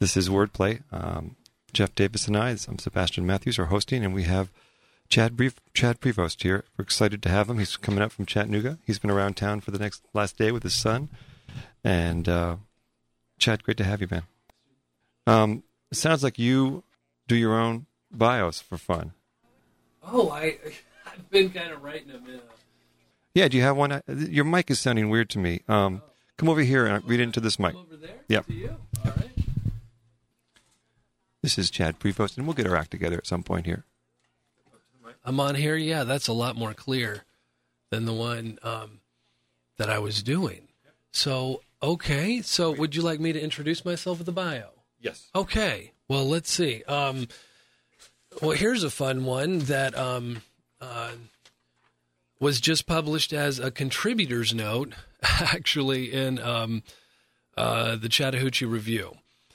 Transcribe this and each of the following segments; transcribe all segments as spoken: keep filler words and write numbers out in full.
This is Wordplay. Um, Jeff Davis and I, I'm Sebastian Matthews, are hosting, and we have Chad Bre- Chad Prevost here. We're excited to have him. He's coming up from Chattanooga. He's been around town for the next last day with his son. And uh, Chad, great to have you, man. Um, it sounds like you do your own bios for fun. Oh, I, I've been kind of writing them in. A... Yeah, do you have one? Your mic is sounding weird to me. Um, oh. Come over here and read into this mic. Come over there? Yep. To you? All right. This is Chad Prevost, and we'll get our act together at some point here. I'm on here? Yeah, that's a lot more clear than the one um, that I was doing. So, okay. So would you like me to introduce myself with the bio? Yes. Okay. Well, let's see. Um, well, here's a fun one that um, uh, was just published as a contributor's note, actually, in um, uh, the Chattahoochee Review.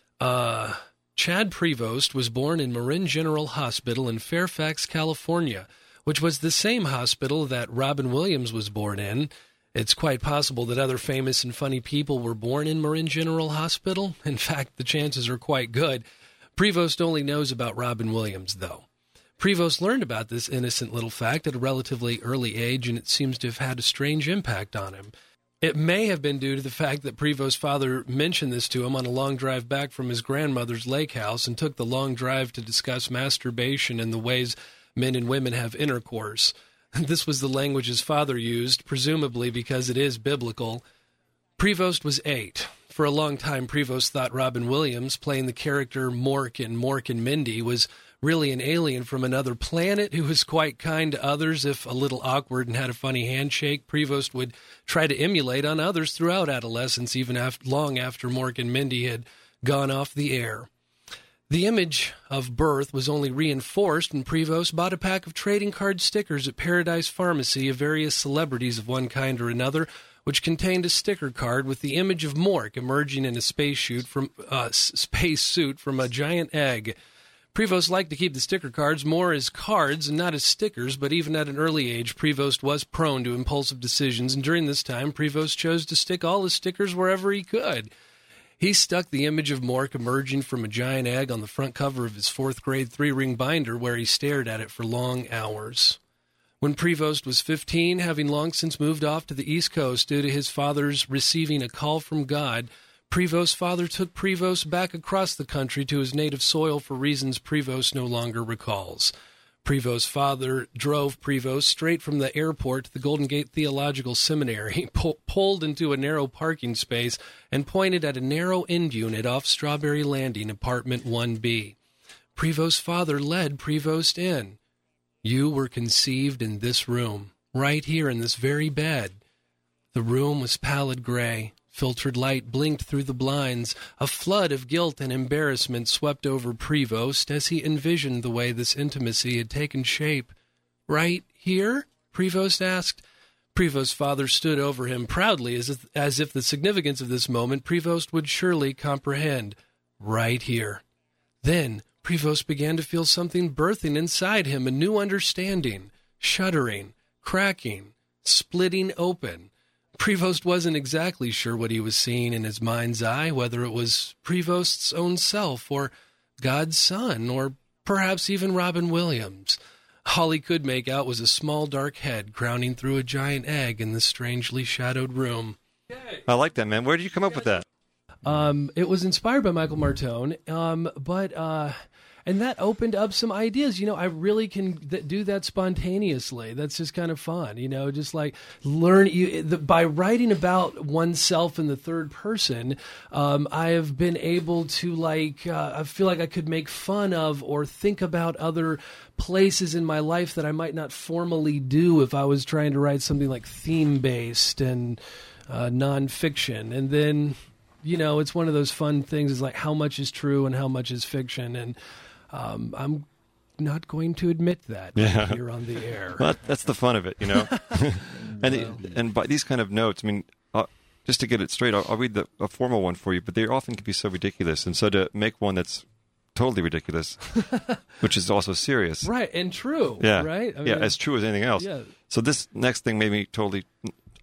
Uh Chad Prevost was born in Marin General Hospital in Fairfax, California, which was the same hospital that Robin Williams was born in. It's quite possible that other famous and funny people were born in Marin General Hospital. In fact, the chances are quite good. Prevost only knows about Robin Williams, though. Prevost learned about this innocent little fact at a relatively early age, and it seems to have had a strange impact on him. It may have been due to the fact that Prevost's father mentioned this to him on a long drive back from his grandmother's lake house and took the long drive to discuss masturbation and the ways men and women have intercourse. This was the language his father used, presumably because it is biblical. Prevost was eight. For a long time, Prevost thought Robin Williams, playing the character Mork in Mork and Mindy, was really an alien from another planet who was quite kind to others. If a little awkward and had a funny handshake, Prevost would try to emulate on others throughout adolescence, even after, long after Mork and Mindy had gone off the air. The image of birth was only reinforced when Prevost bought a pack of trading card stickers at Paradise Pharmacy of various celebrities of one kind or another, which contained a sticker card with the image of Mork emerging in a space suit from uh, space suit from a giant egg. Prevost liked to keep the sticker cards more as cards and not as stickers, but even at an early age, Prevost was prone to impulsive decisions, and during this time, Prevost chose to stick all his stickers wherever he could. He stuck the image of Mork emerging from a giant egg on the front cover of his fourth grade three-ring binder, where he stared at it for long hours. When Prevost was fifteen, having long since moved off to the East Coast due to his father's receiving a call from God, Prevost's father took Prevost back across the country to his native soil for reasons Prevost no longer recalls. Prevost's father drove Prevost straight from the airport to the Golden Gate Theological Seminary, po- pulled into a narrow parking space, and pointed at a narrow end unit off Strawberry Landing, apartment one B. Prevost's father led Prevost in. You were conceived in this room, right here in this very bed. The room was pallid gray. Filtered light blinked through the blinds. A flood of guilt and embarrassment swept over Prevost as he envisioned the way this intimacy had taken shape. Right here? Prevost asked. Prevost's father stood over him proudly, as if, as if the significance of this moment Prevost would surely comprehend. Right here. Then Prevost began to feel something birthing inside him, a new understanding, shuddering, cracking, splitting open. Prevost wasn't exactly sure what he was seeing in his mind's eye, whether it was Prevost's own self or God's son or perhaps even Robin Williams. All he could make out was a small dark head crowning through a giant egg in the strangely shadowed room. I like that, man. Where did you come up with that? Um, it was inspired by Michael Martone, um, but uh, and that opened up some ideas. You know, I really can th- do that spontaneously. That's just kind of fun. You know, just like learn you the, by writing about oneself in the third person. Um, I have been able to like uh, I feel like I could make fun of or think about other places in my life that I might not formally do if I was trying to write something like theme based and uh, nonfiction, and then. You know, it's one of those fun things is like how much is true and how much is fiction. And um, I'm not going to admit that yeah. here on the air. Well, that's the fun of it, you know. and it, and by these kind of notes, I mean, uh, just to get it straight, I'll, I'll read the, a formal one for you, but they often can be so ridiculous. And so to make one that's totally ridiculous, which is also serious. Right, and true. Yeah, right? I mean, yeah, as true as anything else. Yeah. So this next thing made me totally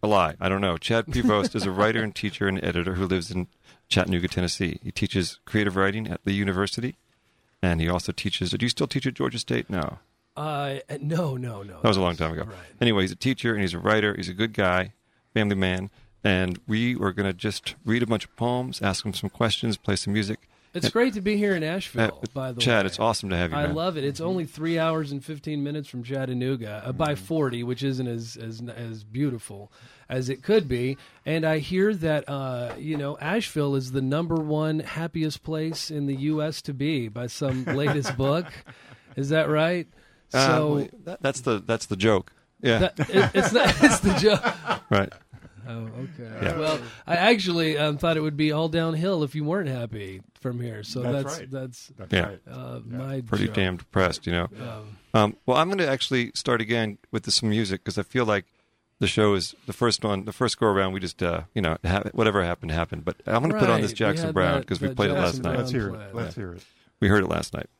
a lie. I don't know. Chad Prevost is a writer and teacher and editor who lives in Chattanooga, Tennessee. He teaches creative writing at Lee University, and he also teaches. Do you still teach at Georgia State? No. Uh, no, no, no. That was a long time ago. Right. Anyway, he's a teacher and he's a writer. He's a good guy, family man, and we are going to just read a bunch of poems, ask him some questions, play some music. It's great to be here in Asheville, Uh, by the way. Chad, it's awesome to have you, I man. love it. It's only three hours and fifteen minutes from Chattanooga, uh, by forty, which isn't as, as as beautiful as it could be. And I hear that, uh, you know, Asheville is the number one happiest place in the U S to be by some latest book. Is that right? Uh, So well, that, that's the that's the joke. Yeah. that, it, it's not, it's the joke. Right. Oh, okay. Yeah. Well, I actually um, thought it would be all downhill if you weren't happy from here. So That's that's right. that's, That's Yeah. right. uh, my Pretty joke. damn depressed, you know. Um, Um, well, I'm going to actually start again with some music because I feel like the show is the first one, the first go around. We just, uh, you know, ha- whatever happened happened. But I'm going to put on this Right. We Jackson had Brown that- because we that played it last Jackson night. Brown. Let's hear play. it. Let's hear it. We heard it last night.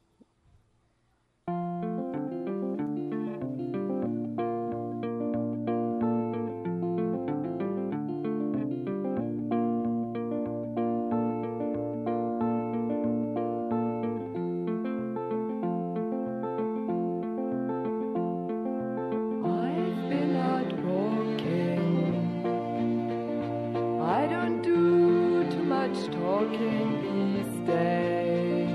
I've been out walking. I don't do too much talking these days.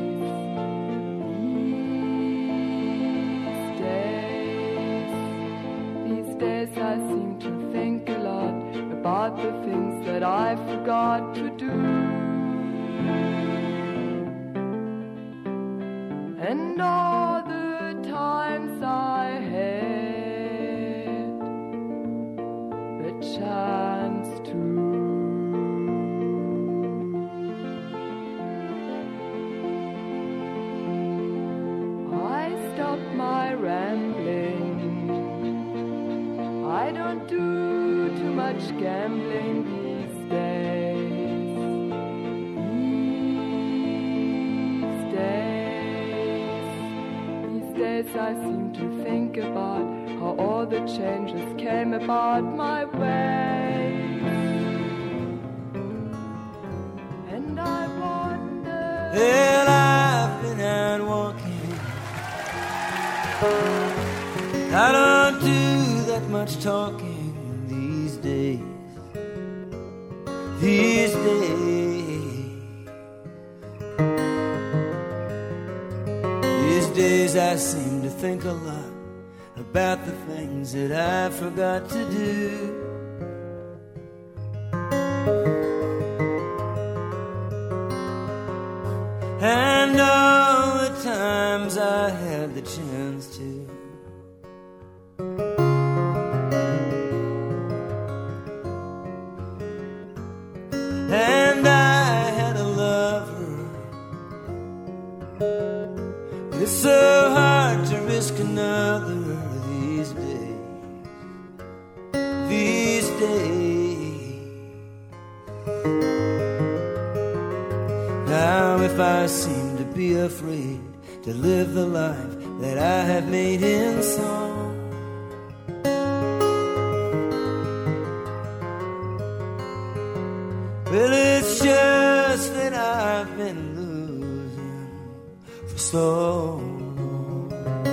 These days, these days I seem to think a lot about the things that I forgot to do. And all the times I had the chance to. I stopped my rambling. I don't do too much gambling these days. These days, these days I seem to think about how all the changes came about my way. And I wonder. Well, I've been out walking. I don't do that much talking these days. These days. These days I seem to think a lot about the things that I forgot to do. And all the times I had the chance to. And I had a lover. It's so hard to risk another these days. These days. Now if I seem to be afraid to live the life that I have made in song, well, it's just that I've been losing for so long.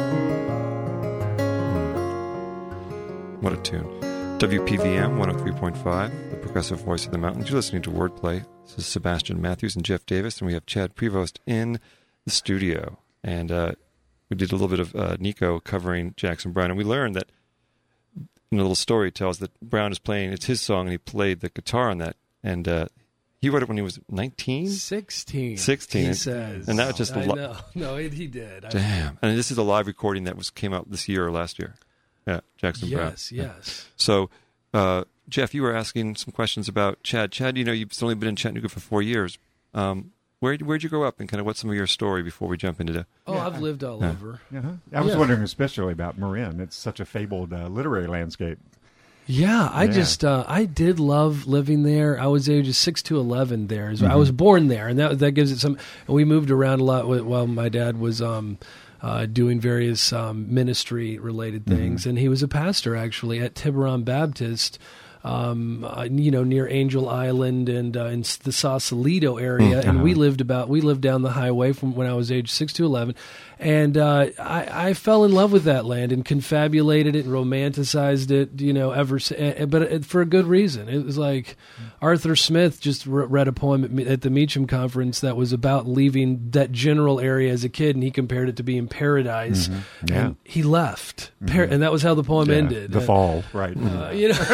What a tune. W P V M one oh three point five, the progressive voice of the mountains. You're listening to Wordplay. This is Sebastian Matthews and Jeff Davis, and we have Chad Prevost in the studio. And uh, we did a little bit of uh, Nico covering Jackson Brown, and we learned that, in a little story, it tells that Brown is playing, it's his song, and he played the guitar on that. And uh, he wrote it when he was nineteen? sixteen. sixteen. He And- says. and that was just a I lo- know. No, it, he did. I- Damn. And this is a live recording that was came out this year or last year. Yeah, Jackson Brown. Yes, Yeah. yes. So, uh, Jeff, you were asking some questions about Chad. Chad, you know, you've only been in Chattanooga for four years. Um, where where'd you grow up, and kind of what's some of your story before we jump into the? Oh, Yeah. I've lived all Yeah. over. Uh-huh. I was Yeah. wondering especially about Marin. It's such a fabled uh, literary landscape. Yeah, I Yeah. just uh, I did love living there. I was ages six to eleven there. So I Mm-hmm. was born there, and that that gives it some. And we moved around a lot with, while my dad was um, uh, doing various um, ministry related things, Mm-hmm. and he was a pastor actually at Tiburon Baptist. um, uh, you know, near Angel Island and uh, in the Sausalito area, Mm, and we uh-huh. lived about we lived down the highway from when I was age six to eleven, and uh, I, I fell in love with that land and confabulated it and romanticized it, you know, ever si- eh, but it, for a good reason. It was like Arthur Smith just re- read a poem at, Me- at the Meacham conference that was about leaving that general area as a kid, and he compared it to being paradise. Mm-hmm. Yeah. And he left, Par- and that was how the poem Yeah, ended. The Uh, fall, right. uh, you know,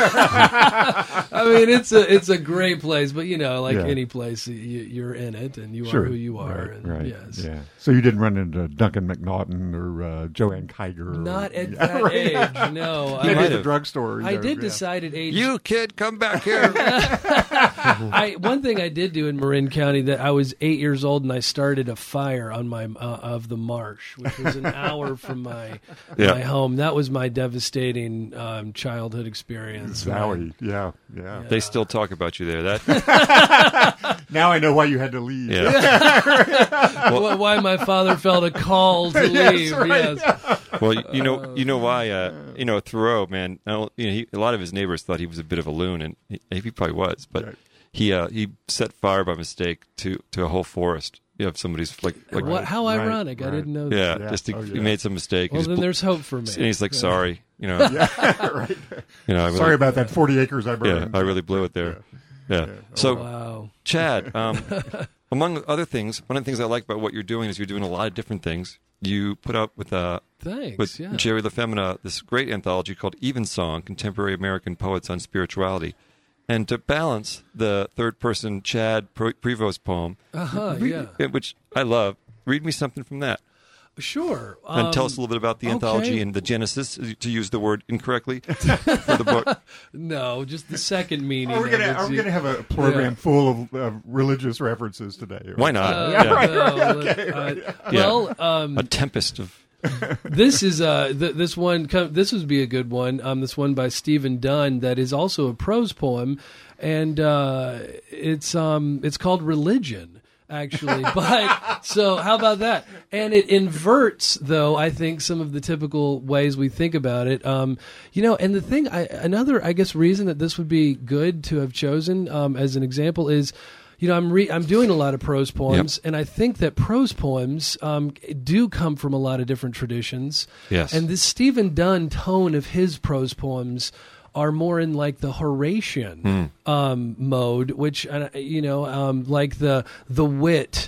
I mean, it's a it's a great place, but you know, like Yeah. any place, you, you're in it, and you Sure. are who you are. Right, and right. Yes. Yeah. So you didn't run into Duncan McNaughton or uh, Joanne Kiger? Or, Not at yeah, that right. age, no. Maybe might at the have. drugstore. you I know, did yeah. decide at age. You kid, come back here. I one thing I did do in Marin County that I was eight years old and I started a fire on my uh, of the marsh, which was an hour from my Yeah. my home. That was my devastating um, childhood experience. Zowie. Yeah, yeah. They still talk about you there. That Now I know why you had to leave. yeah. Wh- Why my father felt a call to leave? right. Yes. Well, you- you know, you know why. Uh, you know, Thoreau, man. I don't- You know, he, a lot of his neighbors thought he was a bit of a loon, and he, he probably was. But Right. he uh, he set fire by mistake to, to a whole forest. You have somebody's like like What? How right, ironic! I right. didn't know. That. yeah, Yeah. just he, Oh, he yeah. made some mistake. Well, He then just- there's hope for me. and he's like, Yeah. sorry, you know, right. you know, I Sorry really, about that forty acres I yeah, burned. I really blew it there. Yeah. So, Wow. Chad, um, among other things, one of the things I like about what you're doing is you're doing a lot of different things. You put up with uh, Thanks. with yeah. Jerry LaFemina this great anthology called Evensong, Contemporary American Poets on Spirituality. And to balance the third-person Chad Pre- Prevost poem, Uh-huh, read- yeah. which I love, read me something from that. Sure. And tell Um, us a little bit about the okay. anthology and the genesis, to use the word incorrectly, for the book. No, just the second meaning. Are we of gonna it. Are we gonna have a program Yeah. full of uh, religious references today? Why not? Uh, Yeah. no, Okay, uh, right. Well, um, A tempest of... this is uh th- this one com- this would be a good one. Um, this one by Stephen Dunn that is also a prose poem, and uh, it's um it's called Religion. Actually, but so how about that? And it inverts, though, I think, some of the typical ways we think about it. Um, you know, and the thing, I, another, I guess, reason that this would be good to have chosen um, as an example is, you know, I'm re- I'm doing a lot of prose poems, and I think that prose poems um, do come from a lot of different traditions. Yes. And this Stephen Dunn tone of his prose poems are more in like the Horatian um, mode, which uh, you know, um, like the the wit,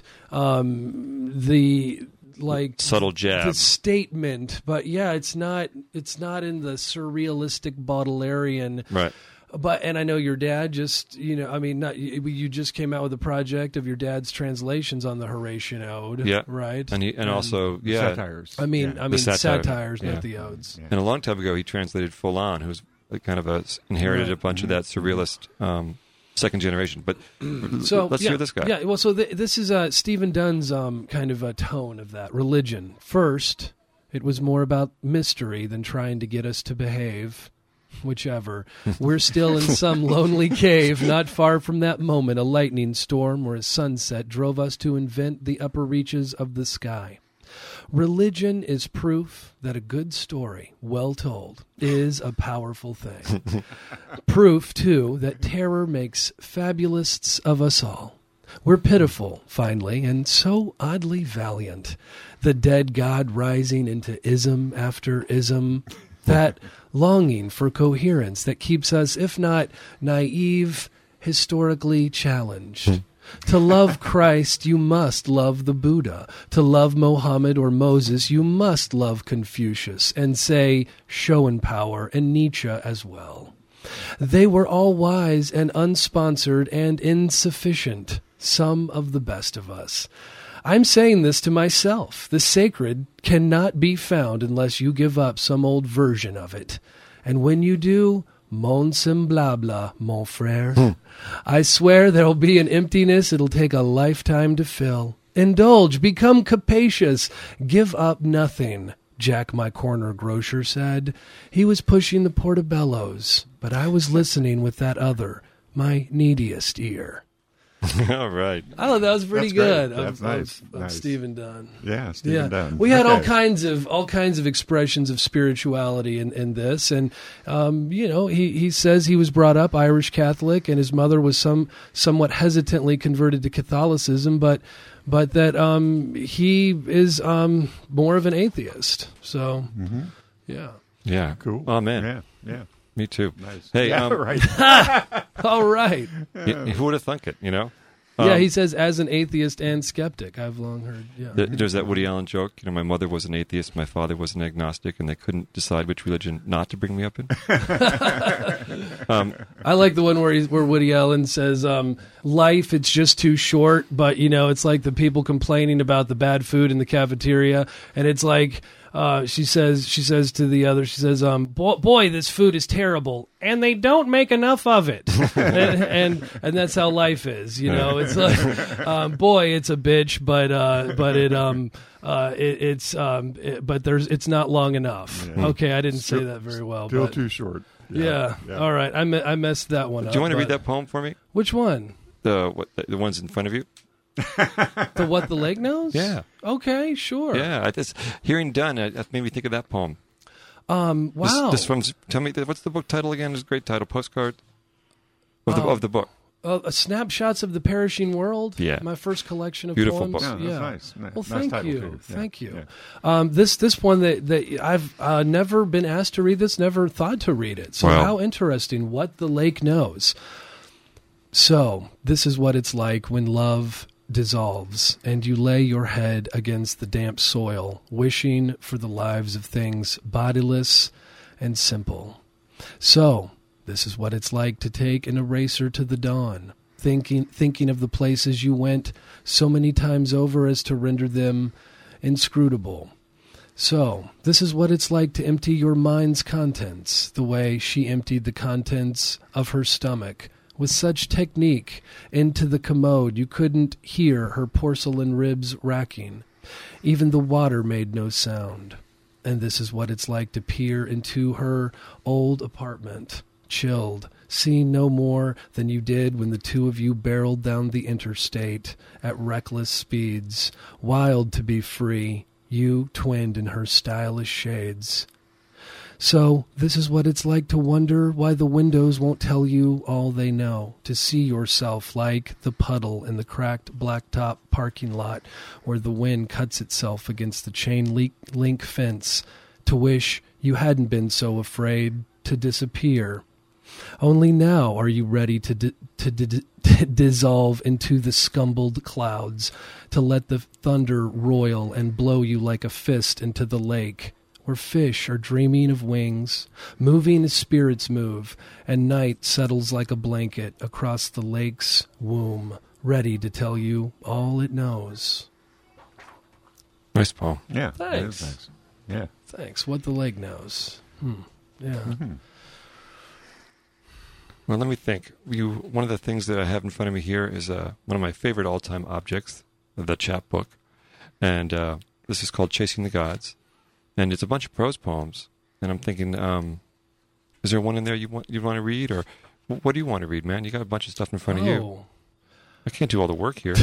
um, the like Subtle jab. the statement. But yeah, it's not it's not in the surrealistic Baudelarian. Right. But and I know your dad just you know I mean not you, you just came out with a project of your dad's translations on the Horatian Ode. Yeah. Right. And, he, and also, yeah. Satires. I mean Yeah. I mean satire. satires, Yeah. not the odes. And a long time ago, he translated Follon, who's like kind of a, inherited a bunch of that surrealist um, second generation. But So let's yeah, hear this guy. Yeah, well, so th- this is uh, Stephen Dunn's um, kind of a tone of that religion. First, it was more about mystery than trying to get us to behave. Whichever. We're still in some lonely cave, not far from that moment, a lightning storm or a sunset drove us to invent the upper reaches of the sky. Religion is proof that a good story, well told, is a powerful thing. Proof, too, that terror makes fabulists of us all. We're pitiful, finally, and so oddly valiant. The dead god rising into ism after ism. That longing for coherence that keeps us, if not naive, historically challenged. To love Christ, you must love the Buddha. To love Mohammed or Moses, you must love Confucius and say Schopenhauer and Nietzsche as well. They were all wise and unsponsored and insufficient, some of the best of us. I'm saying this to myself. The sacred cannot be found unless you give up some old version of it. And when you do, mon semblable, mon frère. I swear there'll be an emptiness it'll take a lifetime to fill. Indulge, become capacious, give up nothing, Jack, my corner grocer, said. He was pushing the portobellos, but I was listening with that other, my neediest ear. All right. Oh, that was pretty That's great. good. That's of, nice. Of, of Nice. Stephen Dunn. Yeah, Stephen Yeah, Dunn. we had all Okay. kinds of all kinds of expressions of spirituality in, in this, and um, you know, he, he says he was brought up Irish Catholic, and his mother was some somewhat hesitantly converted to Catholicism, but but that um, he is um, more of an atheist. So, Mm-hmm. yeah. Yeah. Cool. Oh, man. Yeah, yeah. Me too. Nice. Hey, yeah, um, right. All right. y- who would have thunk it, you know? yeah, Um, he says as an atheist and skeptic. I've long heard. Yeah. th- There's that Woody Allen joke. You know, my mother was an atheist, my father was an agnostic, and they couldn't decide which religion not to bring me up in. um, I like the one where he's, where Woody Allen says, um, "Life, it's just too short." But you know, it's like the people complaining about the bad food in the cafeteria, and it's like uh, she says, she says to the other, she says, um, "Boy, boy, this food is terrible, and they don't make enough of it." and, and and that's how life is. You know, it's like, um, boy, it's a bitch, but uh, but it um. Uh, it, it's um, it, but there's it's not long enough. Yeah. Okay, I didn't say Still- that very well. Still but, too short. yeah. All right, I me- I messed that one do up. you want to read but- that poem for me? Which one? The what, the, the ones in front of you? The What the Lake Knows? Yeah. Okay, sure. Yeah. I just, hearing Dunn, uh, that made me think of that poem. Um. Wow. This, this from, tell me, what's the book title again? It's a great title. Postcard of the, Oh. of the book. uh, uh, snapshots of the perishing world. Yeah. My first collection of Beautiful poems. book. Yeah, that's yeah. nice. Ni- Well, nice thank title, you, too. Yeah, thank you. yeah. Um, this this one that that I've uh, never been asked to read this, never thought to read it. So Wow. how interesting! What the Lake Knows. So this is what it's like when love dissolves and you lay your head against the damp soil, wishing for the lives of things bodiless and simple. So this is what it's like to take an eraser to the dawn, thinking thinking of the places you went so many times over as to render them inscrutable. So, this is what it's like to empty your mind's contents, the way she emptied the contents of her stomach, with such technique, into the commode you couldn't hear her porcelain ribs racking. Even the water made no sound. And this is what it's like to peer into her old apartment, chilled, seeing no more than you did when the two of you barreled down the interstate at reckless speeds, wild to be free, you twinned in her stylish shades. So, this is what it's like to wonder why the windows won't tell you all they know, to see yourself like the puddle in the cracked blacktop parking lot where the wind cuts itself against the chain link, link fence, to wish you hadn't been so afraid to disappear. Only now are you ready to di- to, di- to dissolve into the scumbled clouds, to let the thunder roil and blow you like a fist into the lake, where fish are dreaming of wings, moving as spirits move, and night settles like a blanket across the lake's womb, ready to tell you all it knows. Nice poem. Yeah. that is Thanks. nice. Yeah. Thanks. What the lake knows. Hmm. Yeah. Mm-hmm. Well, let me think. You, one of the things that I have in front of me here is uh, one of my favorite all-time objects, the chapbook. And uh, this is called Chasing the Gods. And it's a bunch of prose poems. And I'm thinking, um, is there one in there you want you want to read? Or what do you want to read, man? You got a bunch of stuff in front of you. Oh. I can't do all the work here.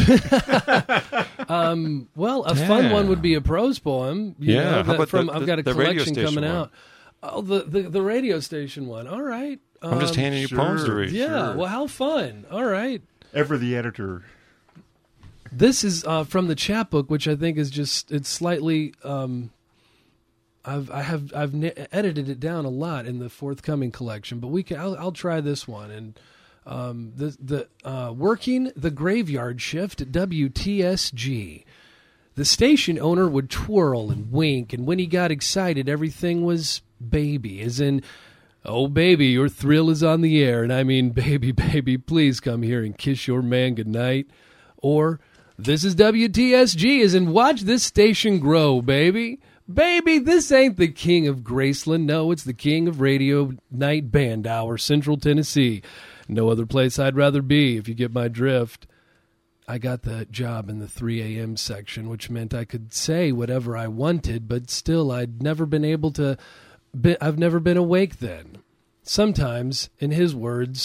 Um, well, a fun Yeah. one would be a prose poem. you Yeah, know, how that about from the- I've got a the radio collection station coming one? out. Oh, the, the the radio station one. All right. I'm just Um, handing you poems to sure. read. Yeah. Sure. Well, how fun. All right. Ever the editor. This is uh, from the chapbook, which I think is just it's slightly. Um, I've I have I've ne- edited it down a lot in the forthcoming collection, but we can I'll, I'll try this one and um, the the uh, working the graveyard shift at W T S G. The station owner would twirl and wink, and when he got excited, everything was baby, as in, oh, baby, your thrill is on the air, and I mean, baby, baby, please come here and kiss your man goodnight. Or, this is W T S G, as in, watch this station grow, baby. Baby, this ain't the king of Graceland. No, it's the king of radio night band hour, Central Tennessee. No other place I'd rather be, if you get my drift. I got the job in the three a.m. section, which meant I could say whatever I wanted, but still I'd never been able to, be, I've never been awake then. Sometimes, in his words,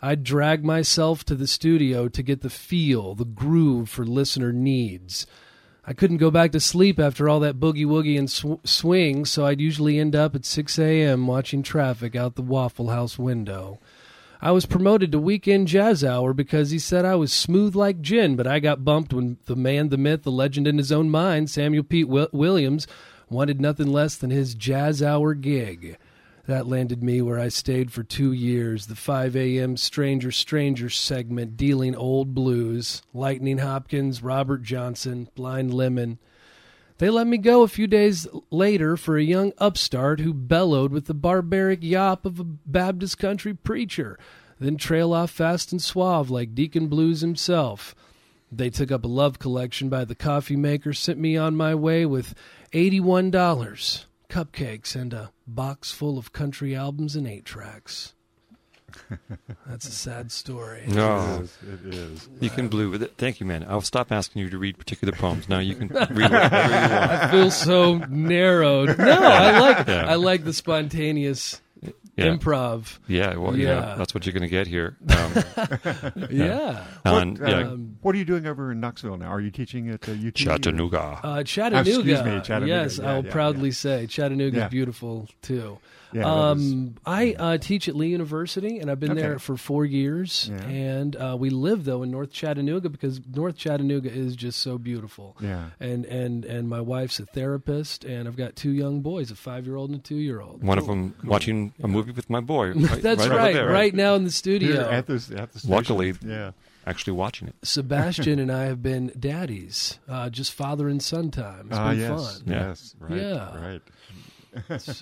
I'd drag myself to the studio to get the feel, the groove for listener needs. I couldn't go back to sleep after all that boogie-woogie and sw- swing, so I'd usually end up at six a.m. watching traffic out the Waffle House window. I was promoted to Weekend Jazz Hour because he said I was smooth like gin, but I got bumped when the man, the myth, the legend in his own mind, Samuel Pete w- Williams, wanted nothing less than his Jazz Hour gig. That landed me where I stayed for two years, the five a.m. Stranger Stranger segment dealing old blues, Lightning Hopkins, Robert Johnson, Blind Lemon. They let me go a few days later for a young upstart who bellowed with the barbaric yop of a Baptist country preacher, then trail off fast and suave like Deacon Blues himself. They took up a love collection by the coffee maker, sent me on my way with eighty-one dollars. Cupcakes, and a box full of country albums and eight tracks. That's a sad story. No, It is. It is. you can blue with it. Thank you, man. I'll stop asking you to read particular poems. Now you can read whatever you want. I feel so narrowed. No, I like Yeah. I like the spontaneous Yeah. improv. Yeah, well, you know, Yeah. that's what you're going to get here. Um, Yeah. on, What, yeah, Um, what are you doing over in Knoxville now? Are you teaching at uh, U T? Chattanooga. Uh, Chattanooga. Excuse me, Chattanooga. Yes, Yeah, I'll yeah, proudly yeah. say Chattanooga Yeah. is beautiful too. Yeah, that um, I uh, teach at Lee University, and I've been Okay. there for four years. Yeah. And uh, we live though in North Chattanooga because North Chattanooga is just so beautiful. Yeah. And and and my wife's a therapist, and I've got two young boys, a five-year-old and a two-year-old. One of them watching a movie with my boy. Right, That's right, over right, there, right now in the Here studio. at the at the station. Luckily- yeah. Actually watching it. Sebastian and I have been daddies, uh, just father and son time. It's Ah, been yes, fun. Yeah. yes, right, Yeah. right.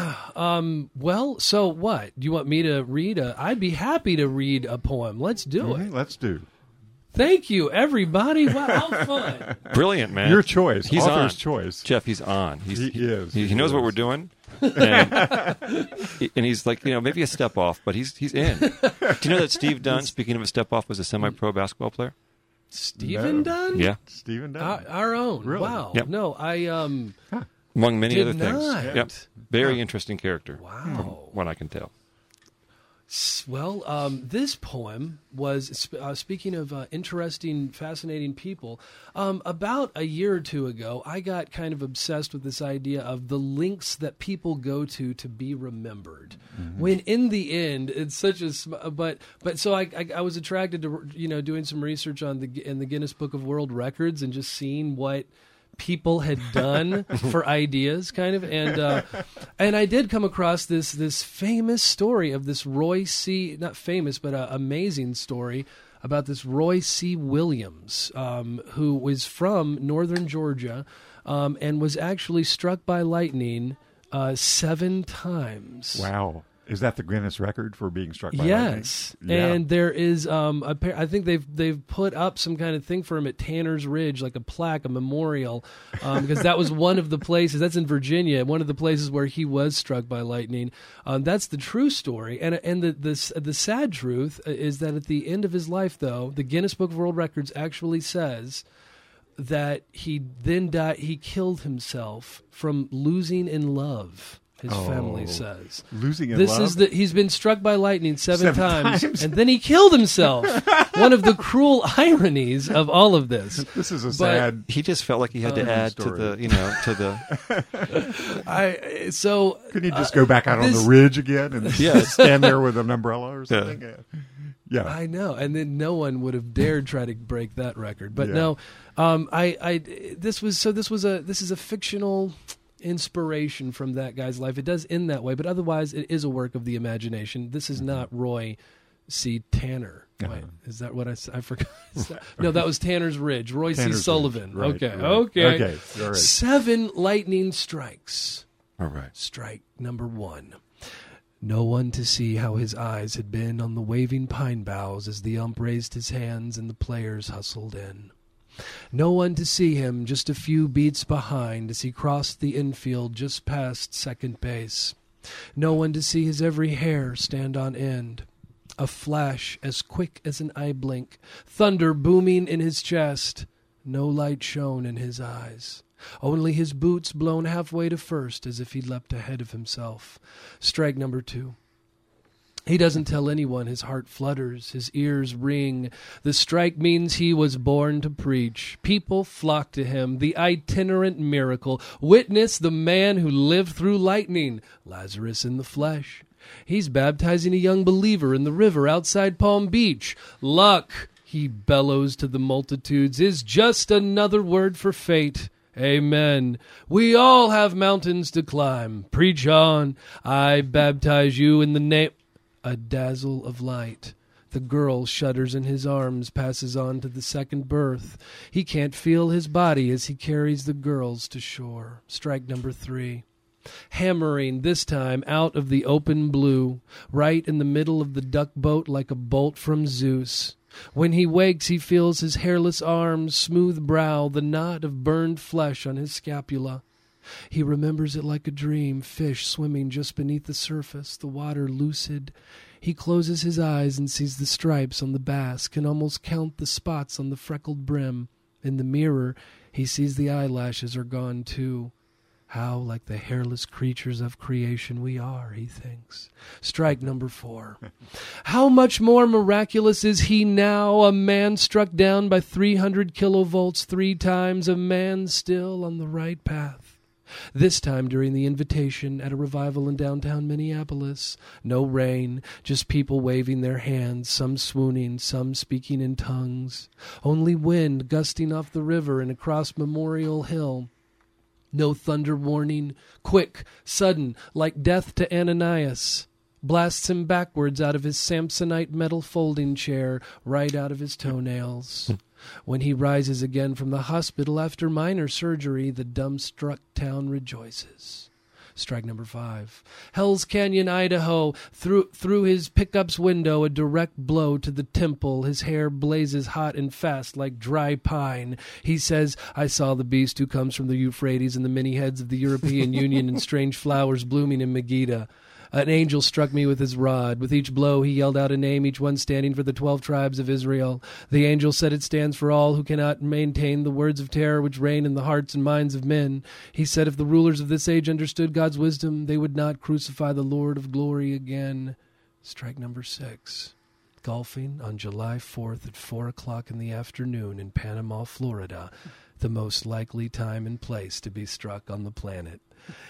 Um, well, so what? Do you want me to read a? I'd be happy to read a poem. Let's do Mhm, it. Let's do Thank you, everybody. Wow, how fun. Brilliant, man. your choice. He's Author's on. choice. Jeff, he's on. He's, He is. He, he He knows what is. we're doing. And, and he's like, you know, maybe a step off, but he's he's in. Do you know that Steve Dunn, speaking of a step off, was a semi-pro basketball player? Stephen No. Dunn? Yeah, Stephen Dunn. Our, our own. Really? Wow. Yep. No, I um among many did other things. not. Yep, very interesting character. Wow. from what I can tell. S- Well, um, this poem was, sp- uh, speaking of uh, interesting, fascinating people, um, about a year or two ago, I got kind of obsessed with this idea of the links that people go to to be remembered. When in the end, it's such a, sm- but, but so I, I, I was attracted to, you know, doing some research on the, in the Guinness Book of World Records and just seeing what people had done for ideas, kind of, and uh, and I did come across this this famous story of this Roy C. Not famous, but uh, amazing story about this Roy C. Williams, um, who was from northern Georgia, um, and was actually struck by lightning uh, seven times. Wow. Is that the Guinness record for being struck by lightning? Yes, Yeah. and there is. Um, a, pa- I think they've they've put up some kind of thing for him at Tanner's Ridge, like a plaque, a memorial, um, because that was one of the places. That's in Virginia, one of the places where he was struck by lightning. Um, that's the true story, and and the the the sad truth is that at the end of his life, though, the Guinness Book of World Records actually says that he then died. He killed himself from losing in love. His Oh. family says. Losing in This love? is the he's been struck by lightning seven, Seven times, times. and then he killed himself. One of the cruel ironies of all of this. This is a But- sad. He just felt like he had to Uh, add to story. the, you know, to the. I so Couldn't he just go back out on this- the ridge again and Yeah. stand there with an umbrella or something? Yeah. Yeah. I know, and then no one would have dared try to break that record. But Yeah. no, um, I, I, this was so. This was a. This is a fictional inspiration from that guy's life. It does end that way, but otherwise, it is a work of the imagination. This is not Roy C. Tanner. Uh-huh. Wait, is that what I? s- I forgot. Is that- no, that was Tanner's Ridge. Roy C. Tanner's Sullivan. Ridge. Right, okay, right. okay, Okay, all right. Seven lightning strikes. All right. Strike number one. No one to see how his eyes had been on the waving pine boughs as the ump raised his hands and the players hustled in. No one to see him just a few beats behind as he crossed the infield just past second base. No one to see his every hair stand on end. A flash as quick as an eye blink, thunder booming in his chest. No light shone in his eyes. Only his boots blown halfway to first as if he leapt ahead of himself. Strike number two. He doesn't tell anyone. His heart flutters. His ears ring. The strike means he was born to preach. People flock to him. The itinerant miracle. Witness the man who lived through lightning. Lazarus in the flesh. He's baptizing a young believer in the river outside Palm Beach. Luck, he bellows to the multitudes, is just another word for fate. Amen. We all have mountains to climb. Preach on. I baptize you in the name... A dazzle of light. The girl shudders in his arms, passes on to the second berth. He can't feel his body as he carries the girls to shore. Strike number three. Hammering, this time out of the open blue, right in the middle of the duck boat like a bolt from Zeus. When he wakes, he feels his hairless arms, smooth brow, the knot of burned flesh on his scapula. He remembers it like a dream, fish swimming just beneath the surface, the water lucid. He closes his eyes and sees the stripes on the bass, can almost count the spots on the freckled brim. In the mirror, he sees the eyelashes are gone too. How like the hairless creatures of creation we are, he thinks. Strike number four. How much more miraculous is he now, a man struck down by three hundred kilovolts three times, a man still on the right path. This time during the invitation at a revival in downtown Minneapolis. No rain, just people waving their hands, some swooning, some speaking in tongues. Only wind gusting off the river and across Memorial Hill. No thunder warning, quick, sudden, like death to Ananias. Blasts him backwards out of his Samsonite metal folding chair, right out of his toenails. When he rises again from the hospital after minor surgery, the dumbstruck town rejoices. Strike number five. Hell's Canyon, Idaho. Through, through his pickup's window, a direct blow to the temple. His hair blazes hot and fast like dry pine. He says, I saw the beast who comes from the Euphrates and the many heads of the European Union and strange flowers blooming in Megiddo. An angel struck me with his rod. With each blow he yelled out a name, each one standing for the twelve tribes of Israel. The angel said it stands for all who cannot maintain the words of terror which reign in the hearts and minds of men. He said if the rulers of this age understood God's wisdom, they would not crucify the Lord of glory again. Strike number six. Golfing on July fourth at four o'clock in the afternoon in Panama, Florida, the most likely time and place to be struck on the planet.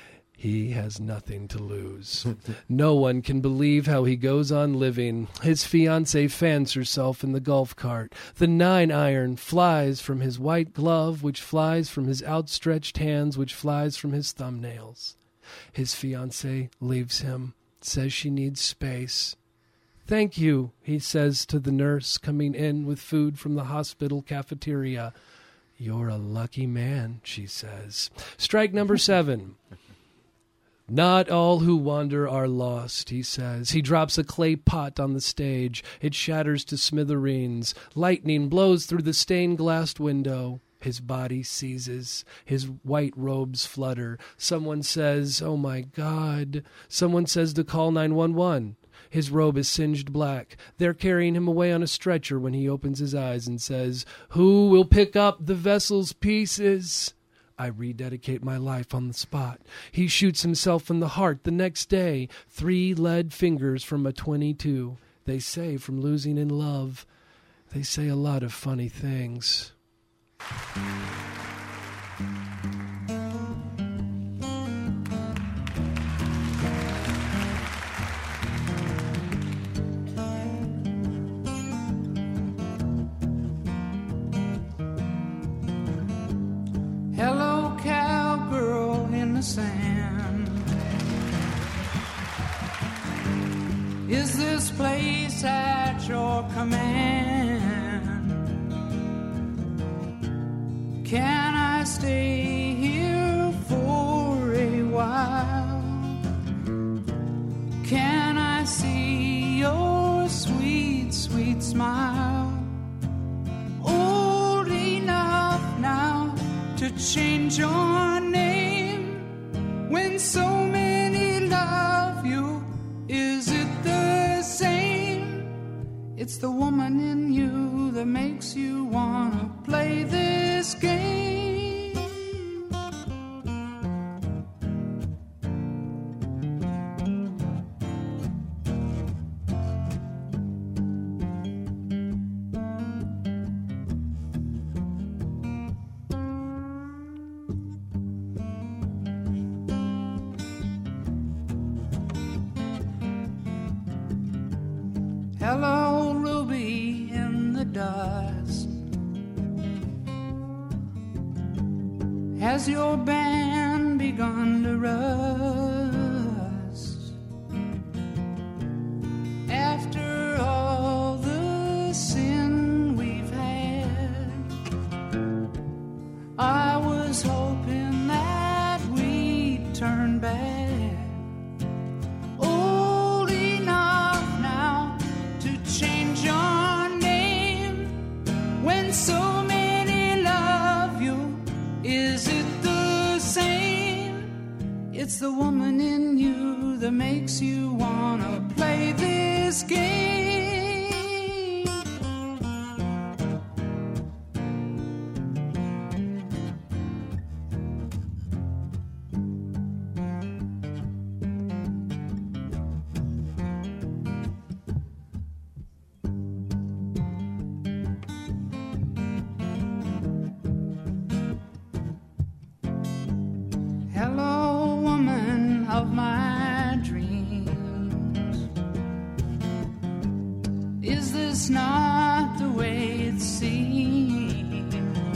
He has nothing to lose. No one can believe how he goes on living. His fiancée fans herself in the golf cart. The nine iron flies from his white glove, which flies from his outstretched hands, which flies from his thumbnails. His fiancée leaves him, says she needs space. Thank you, he says to the nurse coming in with food from the hospital cafeteria. You're a lucky man, she says. Strike number seven. Not all who wander are lost, he says. He drops a clay pot on the stage. It shatters to smithereens. Lightning blows through the stained-glass window. His body seizes. His white robes flutter. Someone says, oh my God. Someone says to call nine one one. His robe is singed black. They're carrying him away on a stretcher when he opens his eyes and says, who will pick up the vessel's pieces? I rededicate my life on the spot. He shoots himself in the heart the next day. Three lead fingers from a twenty-two. They say from losing in love. They say a lot of funny things. Hello, cowgirl in the sand. Is this place at your command? Can I stay here for a while? Can I see your sweet, sweet smile? Old enough now to change your name when so many love you. Is it the same? It's the woman in you that makes you wanna play this game. dust. Has your band begun to rust? After all the sin we've had, I was hoping that we'd turn back. Old enough now to change your name when so many love you. Is it the same? It's the woman in you that makes you wanna play this game. Hello, woman of my dreams. Is this not the way it seems?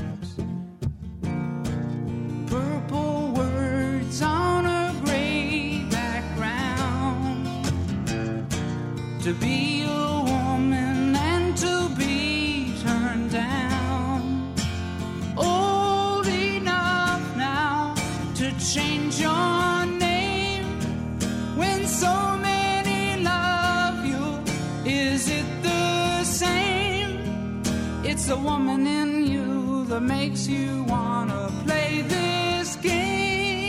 Purple words on a gray background. To be a woman and to be turned down. Old enough now to change your name when so many love you. Is it the same? It's the woman in you that makes you wanna play this game.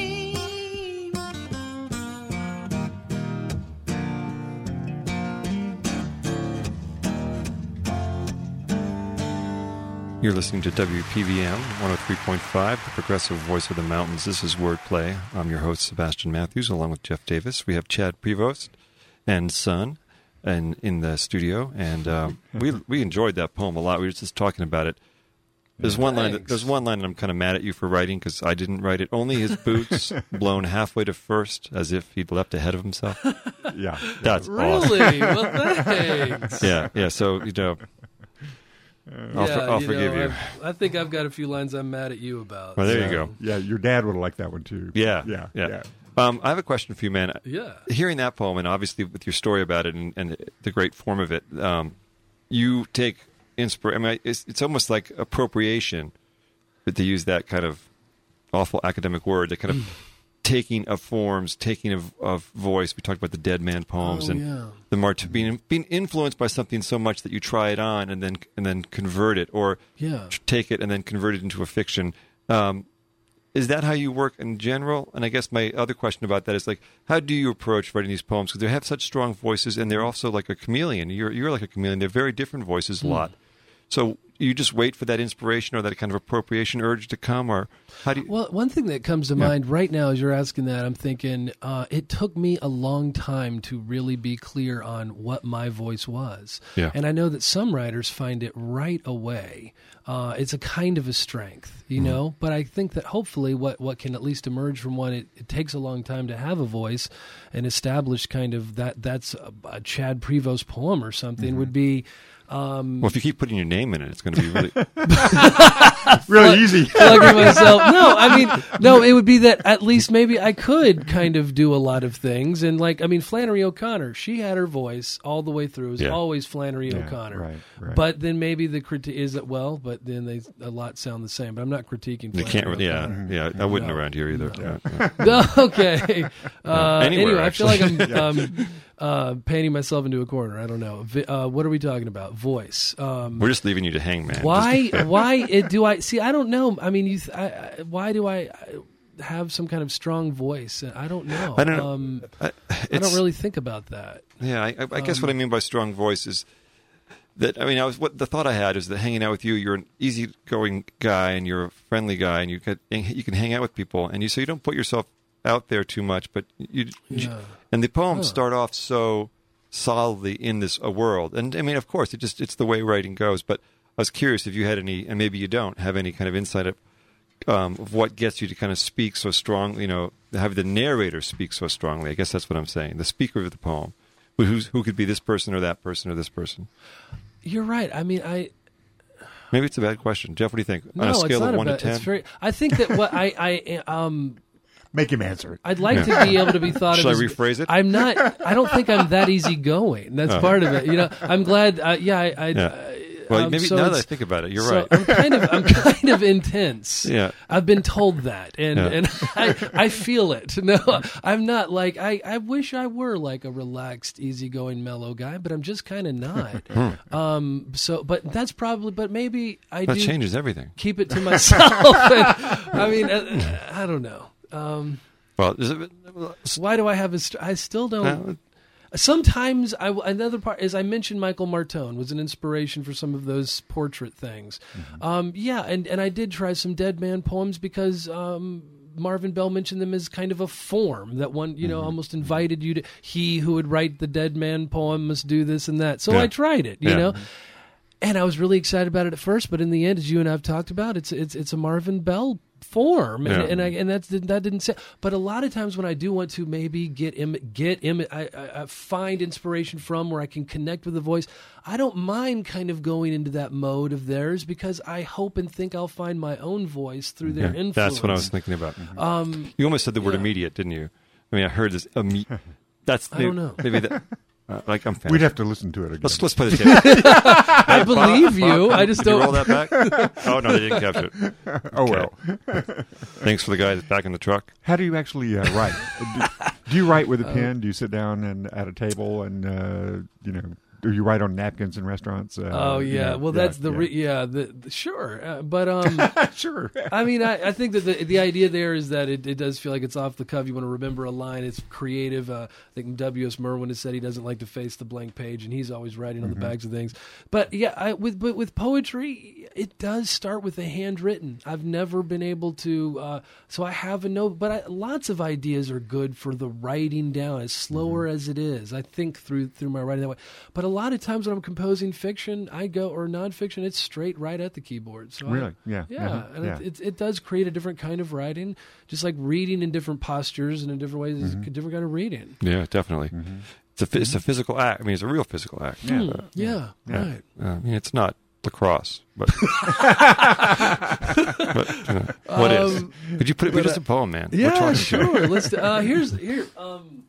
You're listening to W P V M one oh three point five, the progressive voice of the mountains. This is Wordplay. I'm your host, Sebastian Matthews, along with Jeff Davis. We have Chad Prevost and Son and in the studio, and uh, we we enjoyed that poem a lot. We were just talking about it. There's one line. That, there's one line that I'm kind of mad at you for writing because I didn't write it. Only his boots blown halfway to first, as if he'd leapt ahead of himself. Yeah, That's Really? awesome. Well, thanks. Yeah, yeah. So you know. I'll, yeah, for, I'll you forgive know, you. I've, I think I've got a few lines I'm mad at you about. Well, there so. you go. yeah. Your dad would have liked that one too. Yeah, yeah, yeah. yeah. Um, I have a question for you, man. Yeah. Hearing that poem, and obviously with your story about it and, and the great form of it, um, you take inspiration. I mean, it's, it's almost like appropriation, but to use that kind of awful academic word, the kind of taking of forms, taking of, of voice. We talked about the Dead Man poems Oh, and yeah. the Mart being being influenced by something so much that you try it on and then and then convert it, or Yeah. take it and then convert it into a fiction. Um, is that how you work in general? And I guess my other question about that is like, how do you approach writing these poems? Because they have such strong voices, and they're also like a chameleon. You're you're like a chameleon. They're very different voices a lot. So you just wait for that inspiration or that kind of appropriation urge to come, or how do you? Well, one thing that comes to Yeah. mind right now as you're asking that, I'm thinking uh, it took me a long time to really be clear on what my voice was. Yeah. And I know that some writers find it right away. Uh, it's a kind of a strength, you Mm-hmm. know, but I think that hopefully what, what can at least emerge from one, it, it takes a long time to have a voice and establish kind of that that's a, a Chad Prevost poem or something Mm-hmm. would be... Um, Well, if you keep putting your name in it, it's going to be really. Really easy. plugging myself. No, I mean, no, it would be that at least maybe I could kind of do a lot of things. And like, I mean, Flannery O'Connor, she had her voice all the way through. It was Yeah. always Flannery Yeah, O'Connor. right, right. But then maybe the critique is that, well, but then they a lot sound the same. But I'm not critiquing You Flannery can't. O'Connor. Yeah, yeah. I wouldn't No. around here either. Yeah. Yeah, yeah. Okay. Uh, Anywhere, anyway, I feel like I'm Yeah. um, uh, painting myself into a corner. I don't know. Vi- uh, what are we talking about? Voice. Um, We're just leaving you to hang, man. why? Just- why it, do I see? I don't know. I mean, you. Th- I, I, why do I have some kind of strong voice? I don't know. I don't know. Um, I, I it's- don't really think about that. Yeah, I, I, I guess Um, what I mean by strong voice is that I mean, I was what the thought I had is that hanging out with you, you're an easygoing guy and you're a friendly guy, and you can you can hang out with people, and you so you don't put yourself out there too much, but you. Yeah. And the poems Huh. start off so solidly in this a world, and I mean, of course, it just it's the way writing goes. But I was curious if you had any, and maybe you don't have any kind of insight of, um, of what gets you to kind of speak so strong. You know, have the narrator speak so strongly. I guess that's what I'm saying. The speaker of the poem, who's who could be this person or that person or this person. You're right. I mean, I Maybe it's a bad question. Jeff, what do you think? No, On a it's scale not of a one bad, to ten? It's very, I think that what I, I um, Make him answer it. I'd like to be able to be thought Should I of. as, rephrase it? I'm not. I don't think I'm that easygoing. That's Oh. part of it. You know, I'm glad. Uh, yeah, I. I Yeah. uh, Well, um, maybe so now that I it's- think about it, you're so right. I'm kind of. I'm kind of intense. Yeah. I've been told that, and Yeah. and I, I feel it. No, I'm not like. I, I wish I were like a relaxed, easygoing, mellow guy, but I'm just kind of not. um. So, but that's probably. But maybe I That do changes everything. keep it to myself. And, I mean, uh, I don't know. Um. Well, is it, Why do I have a? St- I still don't. uh, Sometimes I w- another part is I mentioned Michael Martone was an inspiration for some of those portrait things. Um, yeah, and, and I did try some Dead Man poems because um, Marvin Bell mentioned them as kind of a form that one you know almost invited you to. He who would write the Dead Man poem must do this and that. So Yeah. I tried it, you Yeah. know. And I was really excited about it at first, but in the end, as you and I've talked about, it's it's it's a Marvin Bell form, and, Yeah. and I and that's that didn't say. But a lot of times when I do want to maybe get Im, get Im, I, I, I find inspiration from where I can connect with the voice. I don't mind kind of going into that mode of theirs because I hope and think I'll find my own voice through their yeah, influence. that's what I was thinking about. Um, You almost said the word yeah. immediate, didn't you? I mean, I heard this. Imme- that's I maybe, don't know. Maybe that. Uh, like I'm. We'd finished. have to listen to it again. Let's let's play the tape. I believe you. I just Did you don't. roll that back? Oh no, they didn't capture it. Oh, well. Thanks for the guy that's back in the truck. How do you actually uh, write? do, do you write with a pen? Do you sit down and at a table and, uh, you know, do you write on napkins in restaurants? Uh, Oh you yeah, know, well that's the re- yeah the, the sure, uh, but um. sure. I mean, I, I think that the the idea there is that it, it does feel like it's off the cuff. You want to remember a line. It's creative. Uh, I think W S Merwin has said he doesn't like to face the blank page, and he's always writing on the backs of things. But yeah, I, with but with poetry, it does start with a handwritten. I've never been able to, uh, so I have a note. But I, lots of ideas are good for the writing down, as slower as it is. I think through through my writing that way. But a lot of times when I'm composing fiction, I go or nonfiction, it's straight right at the keyboard. So I- Really? Yeah. yeah, Uh-huh. and Yeah. It, it, it does create a different kind of writing, just like reading in different postures and in different ways is a different kind of reading. Yeah, definitely. It's a phy- it's a physical act. I mean, it's a real physical act. Yeah. Uh, Yeah, Yeah. right. uh, I mean, it's not lacrosse, but, but you know, what is? Um, Could you put it? We're just a poem, man. We're Yeah, talking to you. sure. Let's. Uh, here's here. Um,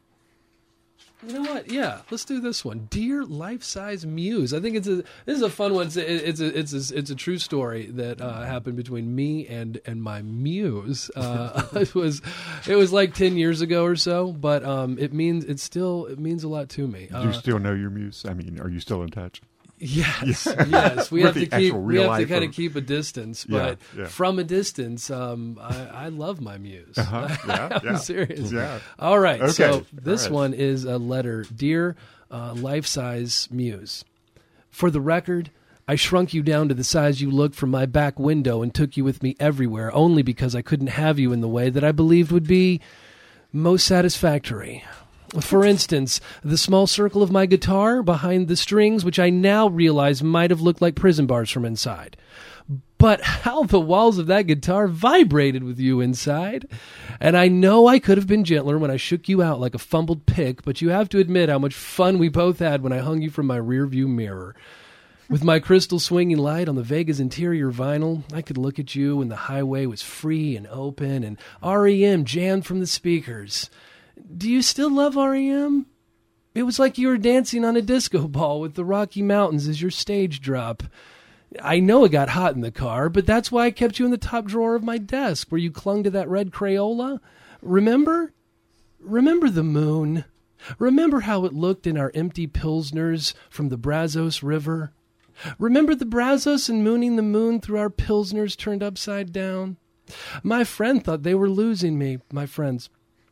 you know what? Yeah, let's do this one. Dear life-size muse. I think it's a. This is a fun one. It's a. It's a. It's a, it's a true story that uh, happened between me and and my muse. Uh, it was. It was like ten years ago or so, but um, it means it's still. It means a lot to me. Do you Uh, still know your muse? I mean, are you still in touch? Yes, yes. We With have to the keep actual we real have to life kind or- of keep a distance, Yeah, but yeah. from a distance, um, I, I love my muse. Uh-huh. Yeah, I'm yeah. serious. Yeah. All right. Okay. So this All right. one is a letter, dear uh, life-size muse. For the record, I shrunk you down to the size you looked from my back window and took you with me everywhere, only because I couldn't have you in the way that I believed would be most satisfactory. For instance, the small circle of my guitar behind the strings, which I now realize might have looked like prison bars from inside. But how the walls of that guitar vibrated with you inside. And I know I could have been gentler when I shook you out like a fumbled pick, but you have to admit how much fun we both had when I hung you from my rearview mirror. With my crystal swinging light on the Vega's interior vinyl, I could look at you when the highway was free and open and R E M jammed from the speakers. Do you still love R E M? It was like you were dancing on a disco ball with the Rocky Mountains as your stage drop. I know it got hot in the car, but that's why I kept you in the top drawer of my desk where you clung to that red Crayola. Remember? Remember the moon. Remember how it looked in our empty Pilsners from the Brazos River. Remember the Brazos and mooning the moon through our Pilsners turned upside down? My friend thought they were losing me, my friends.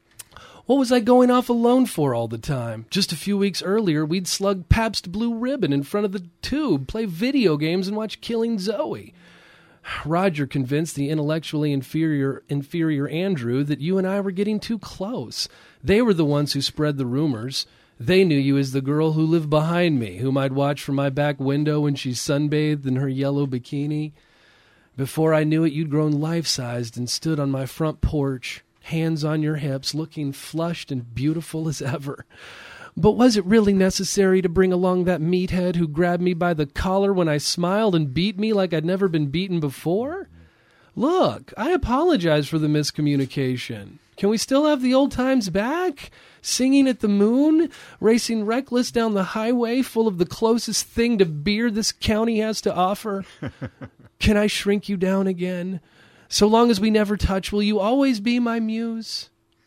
What was I going off alone for all the time? Just a few weeks earlier, we'd slug Pabst Blue Ribbon in front of the tube, play video games, and watch Killing Zoe. Roger convinced the intellectually inferior inferior Andrew that you and I were getting too close. They were the ones who spread the rumors. They knew you as the girl who lived behind me, whom I'd watch from my back window when she sunbathed in her yellow bikini. Before I knew it, you'd grown life-sized and stood on my front porch, hands on your hips, looking flushed and beautiful as ever. But was it really necessary to bring along that meathead who grabbed me by the collar when I smiled and beat me like I'd never been beaten before? Look, I apologize for the miscommunication. Can we still have the old times back? Singing at the moon? Racing reckless down the highway full of the closest thing to beer this county has to offer? Can I shrink you down again? So long as we never touch, will you always be my muse?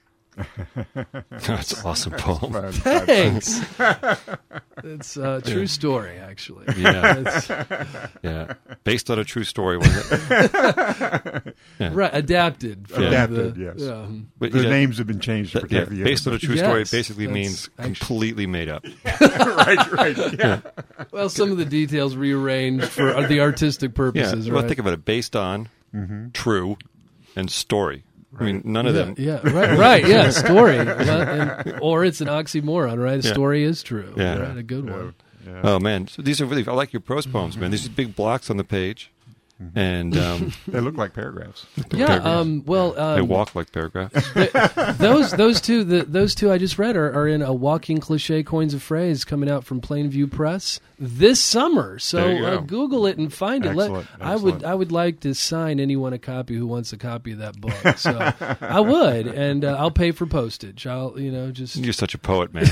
That's an awesome poem. Thanks. It's a true story, actually. Yeah. It's, Yeah. Based on a true story, was it? Yeah. right, adapted. From Adapted, the, yes. Yeah. But, The you know, names have been changed to that- yeah, protect the based on a innocent. true story Yes, basically that's means actually- completely made up. right, right. Yeah. Well, some of the details rearranged for the artistic Yeah. purposes, Well, right? think about it. Based on, true, and story. I mean, none of yeah, them. yeah, right, right, yeah, story. Well, and, or it's an oxymoron, right? A Yeah. story is true. Yeah. Right, a good one. Yeah. Oh man, so these are really. I like your prose poems, man. These are big blocks on the page, and um, They look like paragraphs. Yeah, paragraphs. um, well, um, they walk like paragraphs. those those two the, those two I just read are, are in a walking cliche coins of phrase coming out from Plainview Press this summer. So There you uh, go. Google it and find it. Let- Excellent, I would excellent. I would like to sign anyone a copy who wants a copy of that book. So I would, and uh, I'll pay for postage. I'll you know just You're such a poet, man.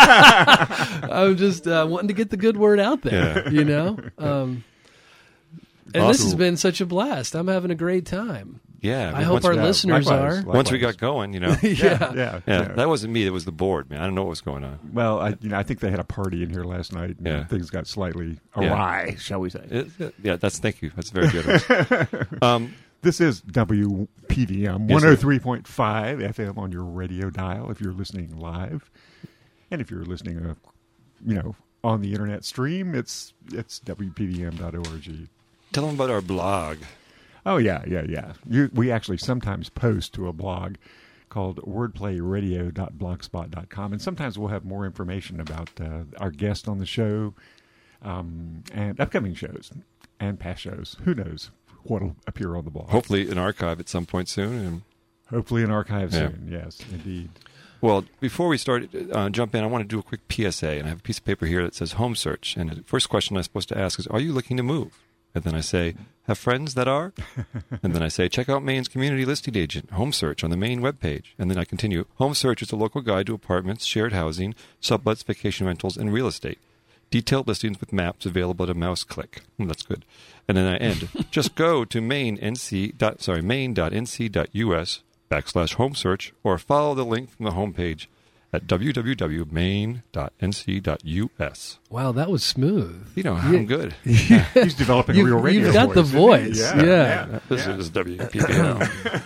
I'm just uh, wanting to get the good word out there. Yeah. You know. Um, and this has Awesome. been such a blast. I'm having a great time. Yeah. I hope once, our yeah, listeners likewise, are. once we likewise. got going, you know. yeah. Yeah, Yeah, yeah. that wasn't me. It was the board, man. I don't know what was going on. Well, I, you know, I think they had a party in here last night. And Yeah. things got slightly Yeah. awry, shall we say? It- it- yeah, that's thank you. That's very good. um, This is W P V M Yes, one oh three point five F M on your radio dial if you're listening live, and if you're listening, uh, you know, on the internet stream, it's it's W P V M dot org. tell them about our blog. Oh yeah, yeah, yeah. You, we actually sometimes post to a blog called wordplay radio dot blogspot dot com, and sometimes we'll have more information about uh, our guest on the show, um, and upcoming shows and past shows. Who knows what'll appear on the blog? Hopefully, an archive at some point soon. And Hopefully an archive Yeah. soon. Yes, indeed. well, before we start, uh, jump in, I want to do a quick P S A, and I have a piece of paper here that says home search. And the first question I'm supposed to ask is, "Are you looking to move?" And then I say, "Have friends that are?" And then I say, "Check out Maine's community listing agent, Home Search, on the Maine webpage." And then I continue, "Home Search is a local guide to apartments, shared housing, sublets, vacation rentals, and real estate. Detailed listings with maps available at a mouse click." Hmm, that's good. And then I end, "Just go to maine nc dot sorry maine dot n c dot u s backslash home search or follow the link from the homepage at w w w dot maine dot n c dot u s." Wow, that was smooth. You know, I'm good. He's developing You've- a real radio you've got voice. the isn't voice, he? yeah. This is W P P L.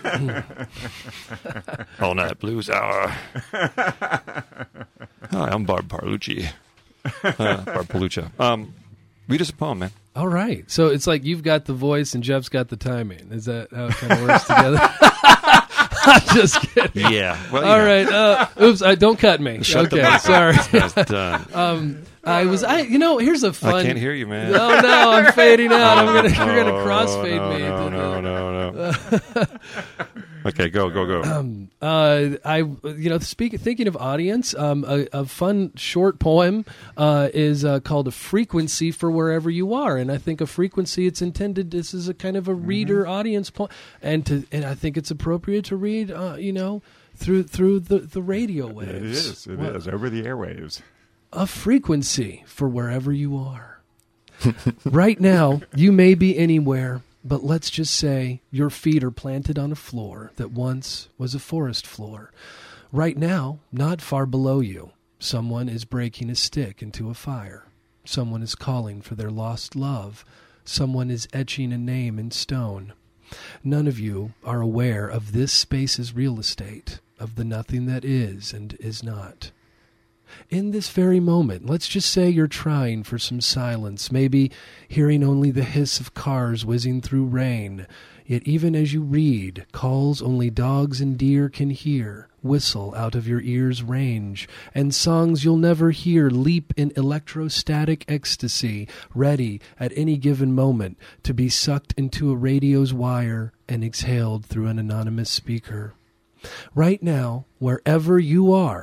All Night Blues Hour. Hi, I'm Barb Parlucci. Uh, Barb Palucha. Um, read us a poem, man. All right. So it's like you've got the voice and Jeff's got the timing. Is that how it kind of works together? I'm just kidding. Yeah. Well, All right. Uh, oops. I, don't cut me. Shut the okay. mic. Sorry. That's done. Um, I was. I. You know. Here's a fun. I can't hear you, man. Oh no! I'm fading out. I'm gonna. Oh, You're gonna crossfade no, me. No, no, no, no. Okay, go, go, go. Uh, I, you know, speak, thinking of audience, um, a, a fun short poem uh, is uh, called "A Frequency for Wherever You Are," and I think a frequency. It's intended. This is a kind of a reader audience poem, and to and I think it's appropriate to read. Uh, you know, through through the, the radio waves. It is. It is Well, over the airwaves. A frequency for wherever you are. Right now, you may be anywhere, but let's just say your feet are planted on a floor that once was a forest floor. Right now, not far below you, someone is breaking a stick into a fire. Someone is calling for their lost love. Someone is etching a name in stone. None of you are aware of this space's real estate, of the nothing that is and is not. In this very moment, let's just say you're trying for some silence, maybe hearing only the hiss of cars whizzing through rain. Yet even as you read, calls only dogs and deer can hear whistle out of your ear's range, and songs you'll never hear leap in electrostatic ecstasy, ready at any given moment to be sucked into a radio's wire and exhaled through an anonymous speaker. Right now, wherever you are,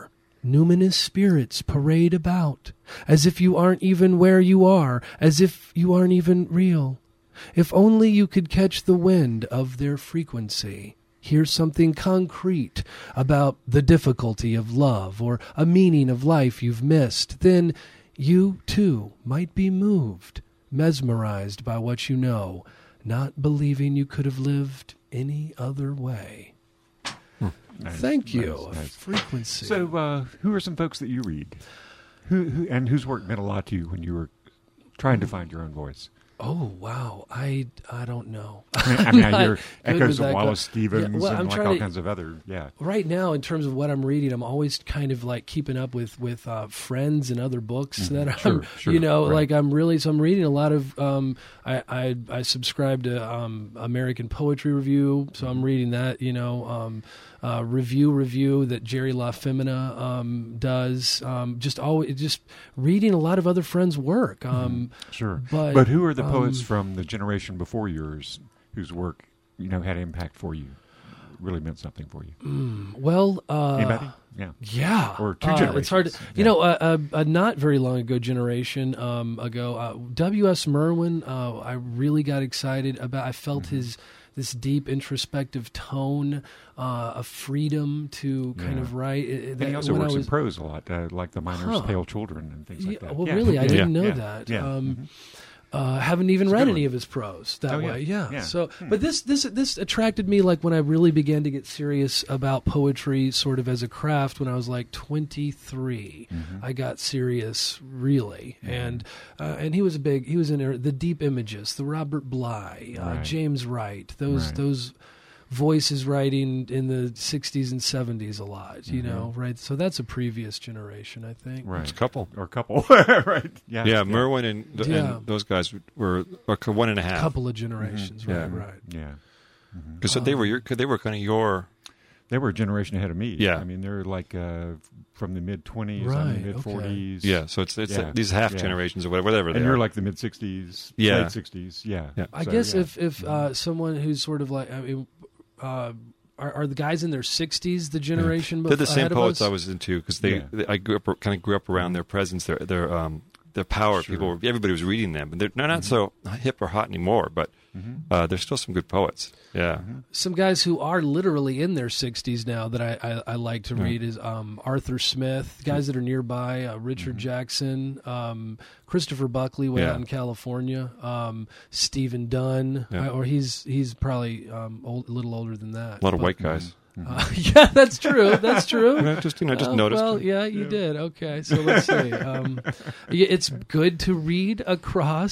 numinous spirits parade about, as if you aren't even where you are, as if you aren't even real. If only you could catch the wind of their frequency, hear something concrete about the difficulty of love or a meaning of life you've missed, then you, too, might be moved, mesmerized by what you know, not believing you could have lived any other way. Hmm. Nice, Thank you. nice, nice. Frequency. So, uh, who are some folks that you read? Who, who and whose work meant a lot to you when you were trying to find your own voice? Oh, wow. I, I don't know. I mean, I, mean, I hear Good echoes with of that Wallace que- Stevens Yeah, well, and I'm like trying all to- kinds of other, yeah. Right now, in terms of what I'm reading, I'm always kind of like keeping up with with uh, friends and other books Mhm. that I'm, Sure, sure, you know, right. like I'm really. So I'm reading a lot of. Um, I, I I subscribe to um, American Poetry Review, so I'm reading that. You know, um, uh, review review that Jerry La Femina um, does. Um, just always just reading a lot of other friends' work. Um, Sure. But, But who are the poets um, from the generation before yours whose work, you know, had impact for you, really meant something for you? Well, uh, Anybody? Yeah. Yeah, Or two uh, It's hard to, generations. you Yeah. know, a, a, a not very long ago generation um, ago, uh, W S Merwin. Uh, I really got excited about. I felt Mm-hmm. his this deep introspective tone, uh, a freedom to kind Yeah. of write. It- And that he also when I works was, in prose a lot, uh, like the Miners' Huh. Pale Children and things like Yeah, that. well, Yeah. really, I Yeah. didn't know Yeah. that. Yeah. Um, Mhm. Uh, haven't even It's a read good any one. of his prose that Oh, yeah. way. Yeah. Yeah. So, Hmm. but this this this attracted me like when I really began to get serious about poetry, sort of as a craft. When I was like twenty-three, Mm-hmm. I got serious really, and uh, and he was a big. He was in there, the Deep Images, the Robert Bly, uh, Right. James Wright. Those Right. those. Voices writing in the sixties and seventies a lot, you Mhm. know, right? So that's a previous generation, I think. Right. It's a couple. Or a couple. Right. Yeah. Yeah, Merwin and, th- Yeah. and those guys were, were one and a A half. couple of generations, right, Yeah. right. Yeah. Because they were your, cause they were kind of your. They were a generation ahead of me. Yeah. I mean, they're like uh, from the mid twenties, Right, I'm okay. in the mid forties. Yeah, so it's it's Yeah. these half Yeah. generations or whatever, whatever they And are. you're like the mid sixties, Yeah. late sixties. Yeah. Yeah. I So, guess yeah. if if uh, someone who's sort of like, I mean, uh, are, are the guys in their sixties the generation? They're the bef- same ahead of poets us? I was into because they, Yeah. they I grew up kind of grew up around their presence, their their um their power. Sure. People, were, everybody was reading them, and they're, they're not so hip or hot anymore. But Mhm. uh, there's still some good poets. Yeah, Some guys who are literally in their sixties now that I, I, I like to read is um, Arthur Smith, guys that are nearby, uh, Richard Jackson, um, Christopher Buckley way Yeah. out in California, um, Stephen Dunn, Yeah. I- or he's he's probably um, old, a little older than that. a lot of But- white guys. Uh, yeah, that's true. That's true. Yeah, just you know, just Uh, noticed. Well, yeah, you did. Okay, so let's see. Um, yeah, it's good to read across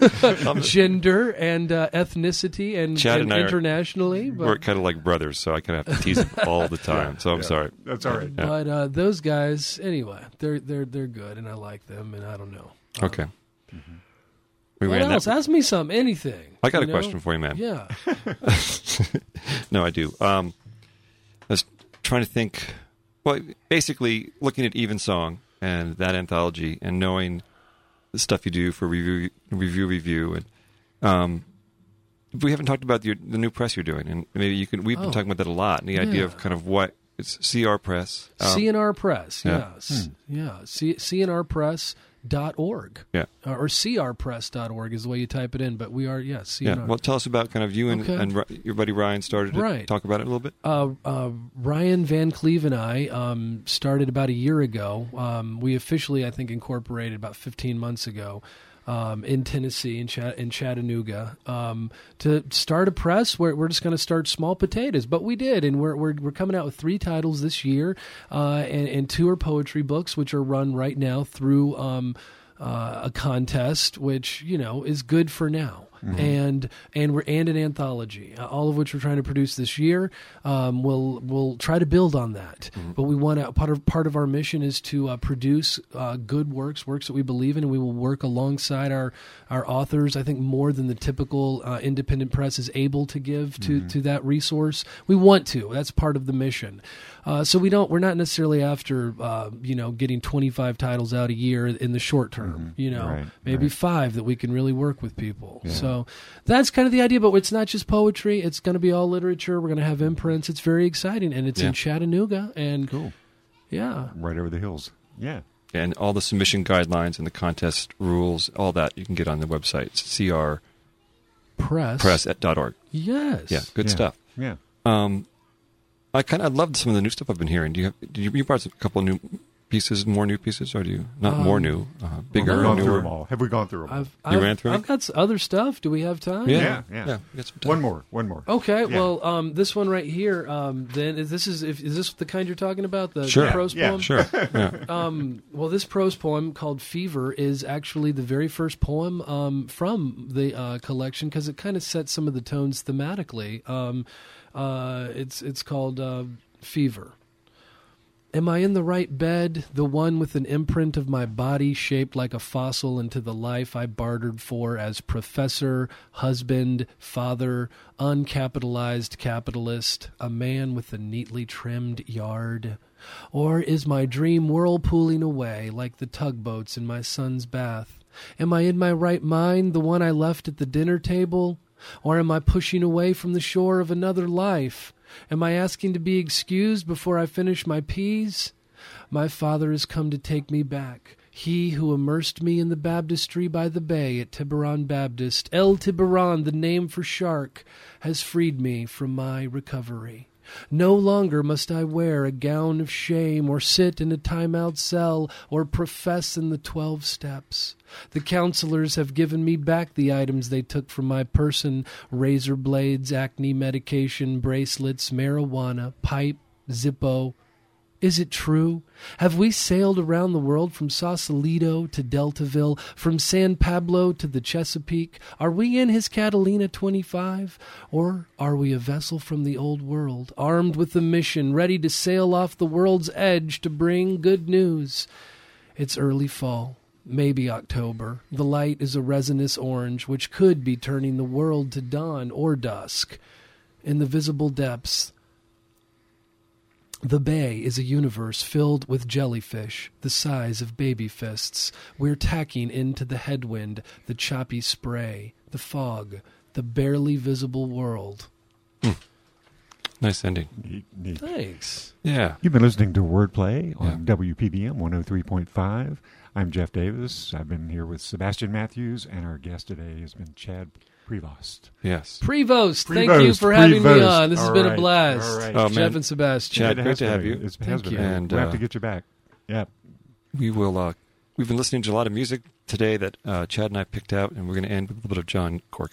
gender and uh, ethnicity and, Chad and and I are- internationally. But, We're kind of like brothers, so I kind of have to tease them all the time. So I'm Yeah. sorry. That's all right. Yeah. but uh, those guys, anyway, they're they're they're good, and I like them, and I don't know. Um, Okay. We What ran else? that. Ask me some anything. I got you a know? question for you, man. Yeah. No, I do. Um, I was trying to think. Well, basically, looking at Evensong and that anthology, and knowing the stuff you do for review, review, review, and um, we haven't talked about your, the new press you're doing, and maybe you can. We've been Oh. talking about that a lot, and the idea Yeah. of kind of what it's C R Press. Um, C N R Press. yeah. Yeah. S- Yeah. C- CNRpress dot org. Yeah. Uh, or c r press dot org is the way you type it in, but we are, yes, C yeah. N R. Well, tell us about kind of you and, Okay. and Ri- your buddy Ryan started to Right. talk about it a little bit. Uh, uh, Ryan Van Cleve and I um, started about a year ago. Um, we officially, I think, incorporated about fifteen months ago um, in Tennessee, in, Chat- in Chattanooga, um, to start a press where we're just going to start small potatoes. But we did, and we're we're, we're coming out with three titles this year, uh, and, and two are poetry books, which are run right now through um, uh, a contest, which you know is good for now. And and we're and an anthology, uh, all of which we're trying to produce this year. Um, we'll we'll try to build on that, but we want to part of part of our mission is to uh, produce uh, good works, works that we believe in, and we will work alongside our our authors. I think more than the typical uh, independent press is able to give to to that resource. We want to. That's part of the mission. Uh, so we don't. We're not necessarily after uh, you know getting twenty-five titles out a year in the short term. You know, Right, maybe right. five that we can really work with people. Yeah. So that's kind of the idea, but it's not just poetry. It's going to be all literature. We're going to have imprints. It's very exciting, and it's Yeah. in Chattanooga. And Cool. Yeah. right over the hills. Yeah. And all the submission guidelines and the contest rules, all that you can get on the website. It's C R Press. press dot org. Yes. Yeah, good Yeah. stuff. Yeah. Um, I kind of loved some of the new stuff I've been hearing. Do you have? Did you, you brought a couple new pieces, more new pieces, or do you not Um, more new, uh, bigger, We've gone through newer? them all. Have we gone through them all? I've, You I've, ran through I've it? got s- other stuff. Do we have time? Yeah, Yeah, yeah. we got some time. One more. One more. Okay, Yeah. well, um, this one right here. Um, then is this is if, is this the kind you're talking about? The, Sure. the prose Yeah, poem. Sure. Yeah. Um, well, this prose poem called "Fever" is actually the very first poem um, from the uh, collection because it kind of sets some of the tones thematically. Um, uh, it's it's called uh, "Fever." Am I in the right bed, the one with an imprint of my body shaped like a fossil into the life I bartered for as professor, husband, father, uncapitalized capitalist, a man with a neatly trimmed yard? Or is my dream whirlpooling away like the tugboats in my son's bath? Am I in my right mind, the one I left at the dinner table? Or am I pushing away from the shore of another life? Am I asking to be excused before I finish my peas? My father has come to take me back. He who immersed me in the baptistry by the bay at Tiburon Baptist, El Tiburon, the name for shark, has freed me from my recovery. No longer must I wear a gown of shame or sit in a time-out cell or profess in the twelve steps. The counselors have given me back the items they took from my person: razor blades, acne medication, bracelets, marijuana, pipe, Zippo. Is it true? Have we sailed around the world from Sausalito to Deltaville, from San Pablo to the Chesapeake? Are we in his Catalina twenty-five? Or are we a vessel from the old world, armed with a mission, ready to sail off the world's edge to bring good news? It's early fall, maybe October. The light is a resinous orange, which could be turning the world to dawn or dusk. In the visible depths, the bay is a universe filled with jellyfish, the size of baby fists. We're tacking into the headwind, the choppy spray, the fog, the barely visible world. Nice ending. Neat, neat. Thanks. Yeah. You've been listening to Wordplay on Yeah. W P B M one oh three point five. I'm Jeff Davis. I've been here with Sebastian Matthews, and our guest today has been Chad Prevost. Yes. Prevost, thank Prevost, you for having me Prevost. on. This has All been a right, blast. all right. Oh, Jeff man. and Sebastian. Chad, It great has to have been. you. It's, has Thank been. you. And, we have uh, to get you back. Yeah. We will. Uh, we've been listening to a lot of music today that uh, Chad and I picked out, and we're going to end with a little bit of John Corca.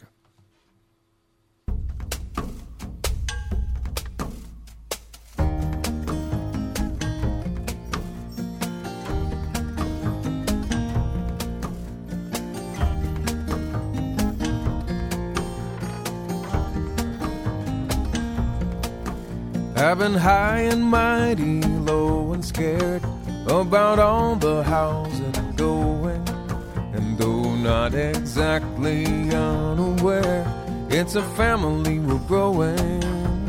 I've been high and mighty, low and scared about all the housing going, and though not exactly unaware, it's a family we're growing.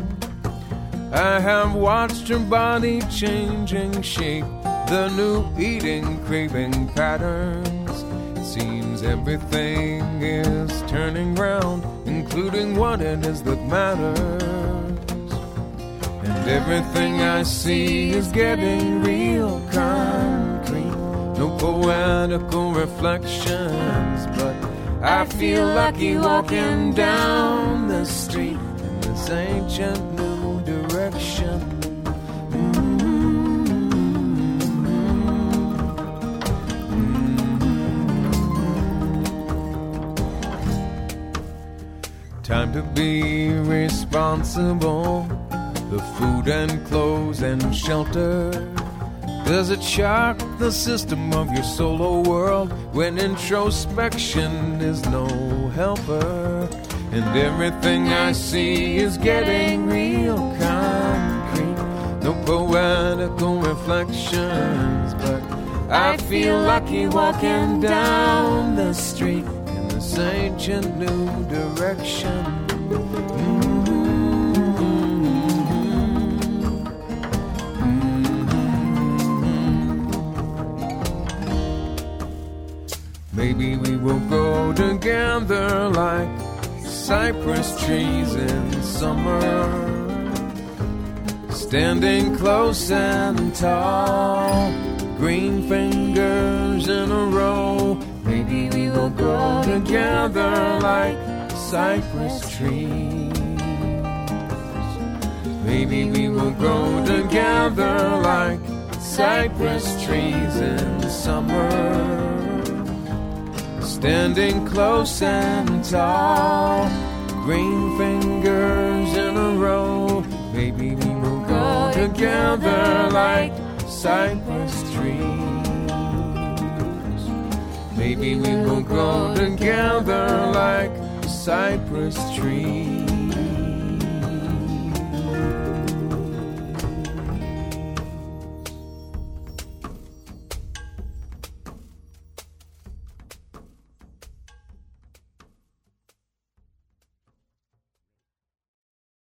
I have watched her body changing shape, the new eating craving patterns. It seems everything is turning round, including what it is that matters. And everything I see is getting real concrete. No poetical reflections, but I feel lucky walking down the street in this ancient new direction. Time to be responsible. The food and clothes and shelter. Does it shock the system of your solo world when introspection is no helper? And everything I see is getting real concrete. No poetical reflections, but I feel lucky walking down the street in this ancient new direction. Maybe we will grow together like cypress trees in summer. standing close and tall, green fingers in a row. Maybe we will grow together like cypress trees. Maybe we will grow together like cypress trees in the summer. Standing close and tall, green fingers in a row. Maybe we will grow together like cypress trees. Maybe we will grow together like cypress trees.